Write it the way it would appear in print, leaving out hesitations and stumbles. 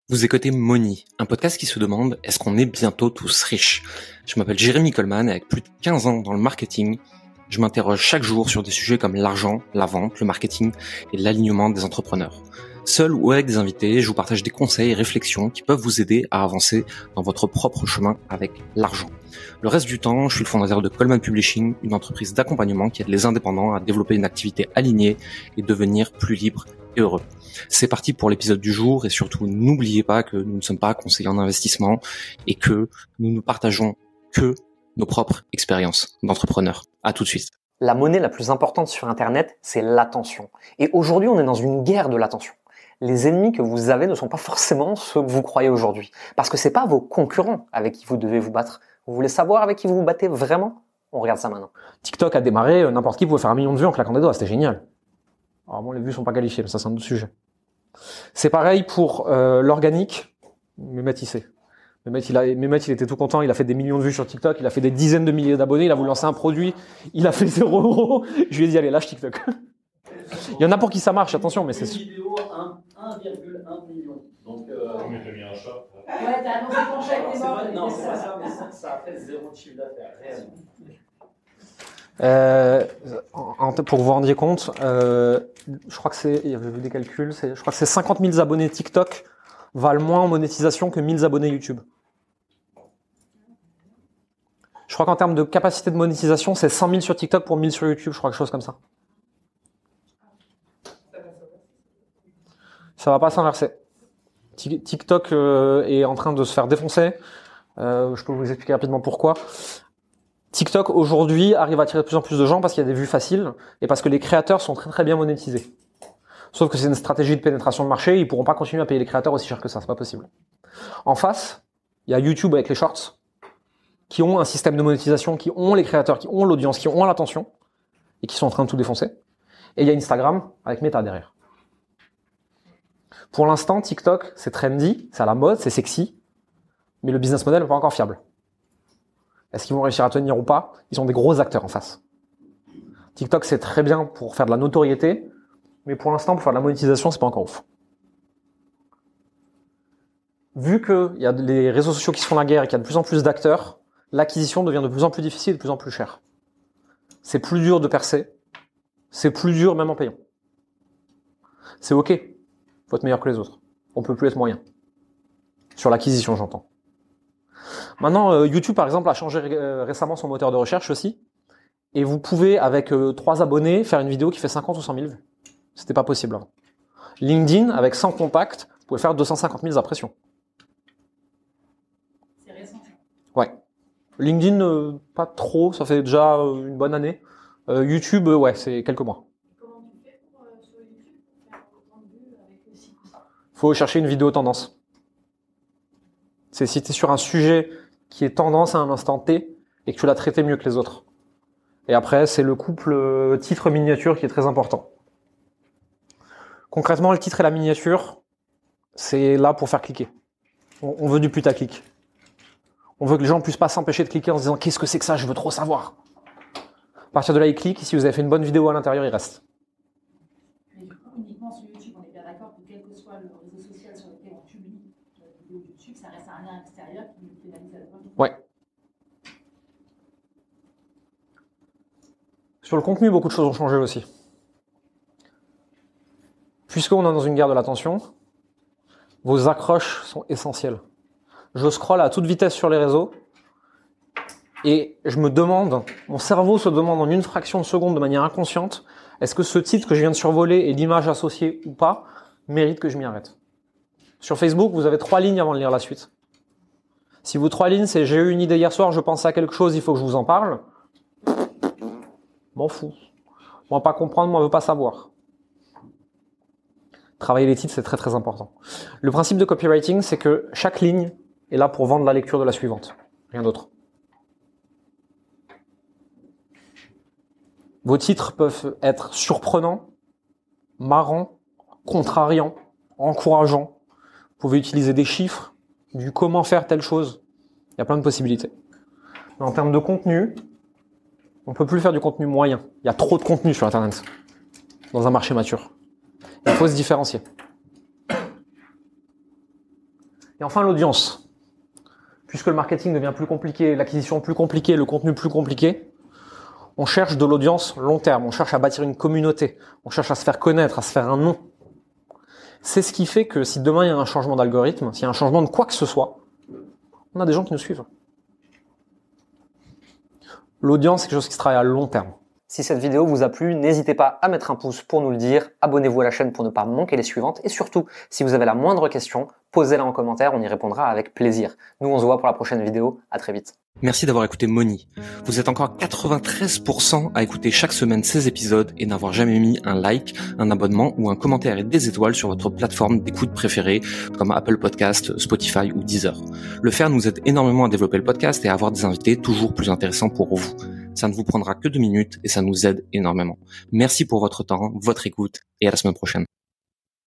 Vous écoutez Money, un podcast qui se demande est-ce qu'on est bientôt tous riches? Je m'appelle Jérémy Coleman et avec plus de 15 ans dans le marketing, je m'interroge chaque jour sur des sujets comme l'argent, la vente, le marketing et l'alignement des entrepreneurs. Seul ou avec des invités, je vous partage des conseils et réflexions qui peuvent vous aider à avancer dans votre propre chemin avec l'argent. Le reste du temps, je suis le fondateur de Coleman Publishing, une entreprise d'accompagnement qui aide les indépendants à développer une activité alignée et devenir plus libre et heureux. C'est parti pour l'épisode du jour et surtout n'oubliez pas que nous ne sommes pas conseillers en investissement et que nous ne partageons que nos propres expériences d'entrepreneurs. À tout de suite. La monnaie la plus importante sur Internet, c'est l'attention. Et aujourd'hui, on est dans une guerre de l'attention. Les ennemis que vous avez ne sont pas forcément ceux que vous croyez aujourd'hui. Parce que c'est pas vos concurrents avec qui vous devez vous battre. Vous voulez savoir avec qui vous vous battez vraiment? On regarde ça maintenant. TikTok a démarré, n'importe qui pouvait faire 1 million de vues en claquant des doigts, c'était génial. Alors bon, les vues sont pas qualifiées, mais ça c'est un autre sujet. C'est pareil pour l'organique, Mehmet il sait. Mehmet il était tout content, il a fait des millions de vues sur TikTok, il a fait des dizaines de milliers d'abonnés, il a voulu lancer un produit, il a fait 0 €. Je lui ai dit allez lâche TikTok. Il y en a pour qui ça marche, attention, mais c'est... Une vidéo, 1,1 million. Donc, Mais t'as mis un chat. Ouais, t'as annoncé ton chèque, t'es mort. non, c'est pas ça, mais ça a fait 0 de chiffre d'affaires, réellement. Pour que vous vous rendiez compte, je crois que c'est, j'ai vu des calculs, je crois que c'est 50 000 abonnés TikTok valent moins en monétisation que 1000 abonnés YouTube. Je crois qu'en termes de capacité de monétisation, c'est 100 000 sur TikTok pour 1000 sur YouTube, je crois, quelque chose comme ça. Ça va pas s'inverser. TikTok est en train de se faire défoncer. Je peux vous expliquer rapidement pourquoi. TikTok aujourd'hui arrive à attirer de plus en plus de gens parce qu'il y a des vues faciles et parce que les créateurs sont très très bien monétisés. Sauf que c'est une stratégie de pénétration de marché, ils pourront pas continuer à payer les créateurs aussi cher que ça, c'est pas possible. En face, il y a YouTube avec les shorts qui ont un système de monétisation, qui ont les créateurs, qui ont l'audience, qui ont l'attention et qui sont en train de tout défoncer. Et il y a Instagram avec Meta derrière. Pour l'instant, TikTok, c'est trendy, c'est à la mode, c'est sexy, mais le business model n'est pas encore fiable. Est-ce qu'ils vont réussir à tenir ou pas? Ils ont des gros acteurs en face. TikTok, c'est très bien pour faire de la notoriété, mais pour l'instant, pour faire de la monétisation, c'est pas encore ouf. Vu qu'il y a les réseaux sociaux qui se font la guerre et qu'il y a de plus en plus d'acteurs, l'acquisition devient de plus en plus difficile et de plus en plus chère. C'est plus dur de percer, c'est plus dur même en payant. C'est ok, faut être meilleur que les autres. On peut plus être moyen. Sur l'acquisition, j'entends. Maintenant, YouTube, par exemple, a changé récemment son moteur de recherche aussi. Et vous pouvez, avec 3 abonnés, faire une vidéo qui fait 50 ou 100 000 vues. C'était pas possible avant. LinkedIn, avec 100 contacts, vous pouvez faire 250 000 impressions. C'est récent. Ouais. LinkedIn, pas trop, ça fait déjà une bonne année. YouTube, ouais, c'est quelques mois. Comment tu fais sur YouTube pour faire autant de vues avec le site? Faut chercher une vidéo tendance. C'est si tu es sur un sujet qui est tendance à un instant T et que tu l'as traité mieux que les autres. Et après, c'est le couple titre-miniature qui est très important. Concrètement, le titre et la miniature, c'est là pour faire cliquer. On veut du putaclic. On veut que les gens puissent pas s'empêcher de cliquer en se disant « Qu'est-ce que c'est que ça? Je veux trop savoir !» À partir de là, ils cliquent. Si vous avez fait une bonne vidéo à l'intérieur, ils restent. Mais du coup, uniquement sur YouTube, on est bien d'accord que quel que soit le réseau social sur lequel on publie la vidéo YouTube, ça reste un lien extérieur qui nous pénalise à la fin. Ouais. Sur le contenu, beaucoup de choses ont changé aussi. Puisqu'on est dans une guerre de l'attention, vos accroches sont essentielles. Je scrolle à toute vitesse sur les réseaux et je me demande, mon cerveau se demande en une fraction de seconde de manière inconsciente, est-ce que ce titre que je viens de survoler et l'image associée ou pas mérite que je m'y arrête? Sur Facebook, vous avez 3 lignes avant de lire la suite. Si vos 3 lignes, c'est j'ai eu une idée hier soir, je pensais à quelque chose, il faut que je vous en parle, m'en fous. Moi, pas comprendre, moi, veut pas savoir. Travailler les titres, c'est très très important. Le principe de copywriting, c'est que chaque ligne est là pour vendre la lecture de la suivante. Rien d'autre. Vos titres peuvent être surprenants, marrants, contrariants, encourageants. Vous pouvez utiliser des chiffres, du comment faire telle chose. Il y a plein de possibilités. Mais en termes de contenu, on peut plus faire du contenu moyen. Il y a trop de contenu sur Internet, dans un marché mature. Il faut se différencier. Et enfin, l'audience. Puisque le marketing devient plus compliqué, l'acquisition plus compliquée, le contenu plus compliqué, on cherche de l'audience long terme, on cherche à bâtir une communauté, on cherche à se faire connaître, à se faire un nom. C'est ce qui fait que si demain il y a un changement d'algorithme, s'il y a un changement de quoi que ce soit, on a des gens qui nous suivent. L'audience, c'est quelque chose qui se travaille à long terme. Si cette vidéo vous a plu, n'hésitez pas à mettre un pouce pour nous le dire, abonnez-vous à la chaîne pour ne pas manquer les suivantes et surtout, si vous avez la moindre question, posez-la en commentaire, on y répondra avec plaisir. Nous, on se voit pour la prochaine vidéo, à très vite. Merci d'avoir écouté Money. Vous êtes encore 93% à écouter chaque semaine ces épisodes et n'avoir jamais mis un like, un abonnement ou un commentaire et des étoiles sur votre plateforme d'écoute préférée comme Apple Podcast, Spotify ou Deezer. Le faire nous aide énormément à développer le podcast et à avoir des invités toujours plus intéressants pour vous. Ça ne vous prendra que 2 minutes et ça nous aide énormément. Merci pour votre temps, votre écoute et à la semaine prochaine.